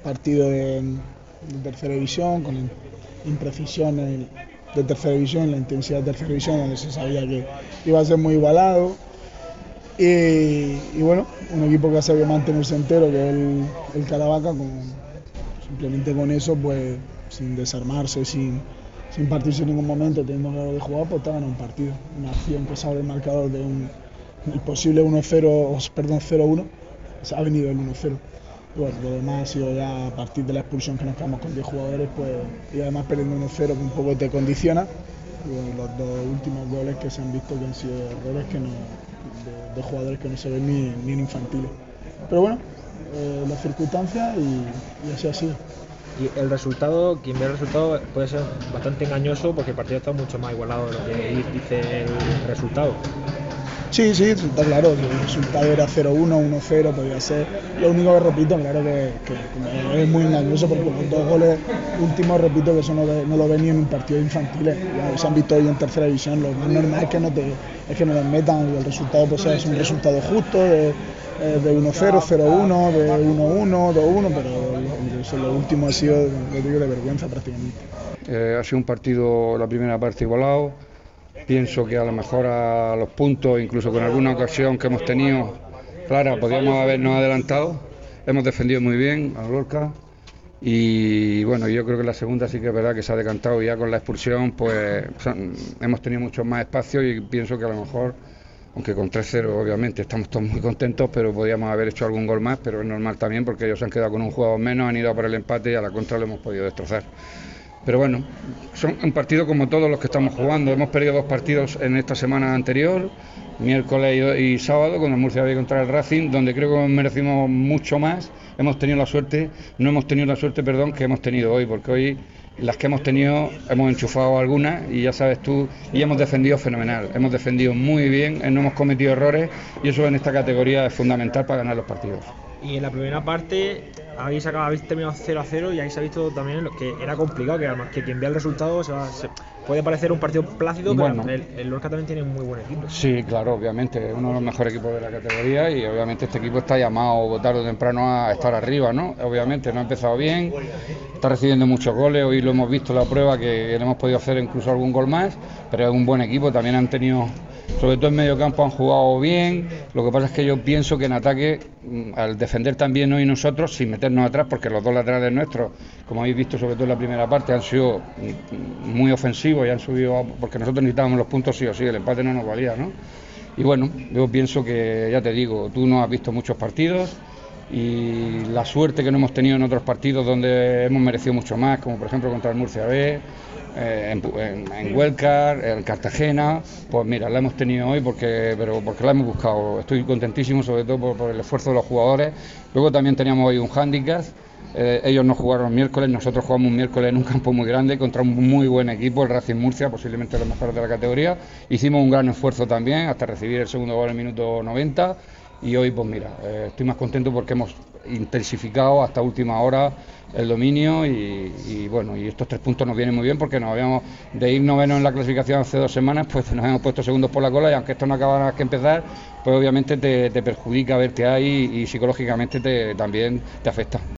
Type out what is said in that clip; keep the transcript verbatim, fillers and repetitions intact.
partido de, de tercera división, con imprecisiones de tercera división, la intensidad de tercera división, donde se sabía que iba a ser muy igualado. Y, y bueno, un equipo que ha sabido mantenerse entero, que es el, el Caravaca, con, simplemente con eso, pues sin desarmarse, sin, sin partirse en ningún momento, teniendo claro de jugar, pues te ha ganado un partido. Una acción que se abre el marcador de un el posible uno cero, perdón, cero uno, se ha venido el uno cero. Y bueno, lo demás ha sido ya a partir de la expulsión, que nos quedamos con diez jugadores, pues, y además perdiendo uno cero, que un poco te condiciona. Y bueno, los dos últimos goles que se han visto que han sido errores que no, de, de jugadores que no se ven ni, ni en infantiles. Pero bueno, eh, las circunstancias y, y así ha sido. Y el resultado, quien ve el resultado puede ser bastante engañoso, porque el partido está mucho más igualado de lo que dice el resultado. Sí, sí, está claro, el resultado era cero uno, uno cero, podría ser. Lo único que repito, claro que, que es muy engañoso, porque los dos goles últimos, repito, que eso no, no lo ven ni en un partido infantil. Ya se han visto hoy en tercera división, lo más normal es que no te es que no les metan, y el resultado pues es un resultado justo, de, de uno cero, cero uno, de uno uno, dos uno, pero eso, lo último ha sido, lo digo, de vergüenza prácticamente. Eh, ha sido un partido, la primera parte, igualado. Pienso que a lo mejor a los puntos, incluso con alguna ocasión que hemos tenido clara, podríamos habernos adelantado. Hemos defendido muy bien a Lorca y bueno, yo creo que la segunda sí que es verdad que se ha decantado, ya con la expulsión, pues son, hemos tenido mucho más espacio, y pienso que a lo mejor, aunque con tres cero obviamente estamos todos muy contentos, pero podríamos haber hecho algún gol más, pero es normal también, porque ellos se han quedado con un jugador menos, han ido a por el empate y a la contra lo hemos podido destrozar. Pero bueno, son un partido como todos los que estamos jugando. Hemos perdido dos partidos en esta semana anterior, miércoles y, y sábado, con el Murcia B contra el Racing, donde creo que merecimos mucho más. Hemos tenido la suerte, no hemos tenido la suerte, perdón, que hemos tenido hoy, porque hoy las que hemos tenido hemos enchufado algunas, y ya sabes tú, y hemos defendido fenomenal. Hemos defendido muy bien, no hemos cometido errores, y eso en esta categoría es fundamental para ganar los partidos. Y en la primera parte habéis, acabado, habéis terminado cero a cero, y ahí se ha visto también lo que era complicado, que además que quien vea el resultado se va, se, puede parecer un partido plácido, pero bueno, el, el Lorca también tiene un muy buen equipo. Sí, claro, obviamente, es uno de los mejores equipos de la categoría, y obviamente este equipo está llamado tarde o temprano a estar arriba, ¿no? Obviamente no ha empezado bien, está recibiendo muchos goles, hoy lo hemos visto en la prueba, que le hemos podido hacer incluso algún gol más, pero es un buen equipo. También han tenido, sobre todo en medio campo, han jugado bien. Lo que pasa es que yo pienso que en ataque, al defender también hoy nosotros, sin meternos atrás, porque los dos laterales nuestros, como habéis visto sobre todo en la primera parte, han sido muy ofensivos y han subido, porque nosotros necesitábamos los puntos sí o sí, el empate no nos valía, ¿no? Y bueno, yo pienso que, ya te digo, tú no has visto muchos partidos, y la suerte que no hemos tenido en otros partidos donde hemos merecido mucho más, como por ejemplo contra el Murcia B, Eh, en, en, en Huelcar, en Cartagena, pues mira, la hemos tenido hoy porque, pero porque la hemos buscado. Estoy contentísimo, sobre todo por, por el esfuerzo de los jugadores. Luego también teníamos hoy un hándicap, eh, ellos no jugaron el miércoles, nosotros jugamos un miércoles en un campo muy grande contra un muy buen equipo, el Racing Murcia, posiblemente los mejores de la categoría. Hicimos un gran esfuerzo también hasta recibir el segundo gol en el minuto noventa, y hoy pues mira, eh, estoy más contento porque hemos intensificado hasta última hora el dominio, y, y bueno, y estos tres puntos nos vienen muy bien, porque nos habíamos de ir novenos en la clasificación hace dos semanas, pues nos hemos puesto segundos por la cola, y aunque esto no acaba nada que empezar, pues obviamente te, te perjudica verte ahí, y psicológicamente te, también te afecta.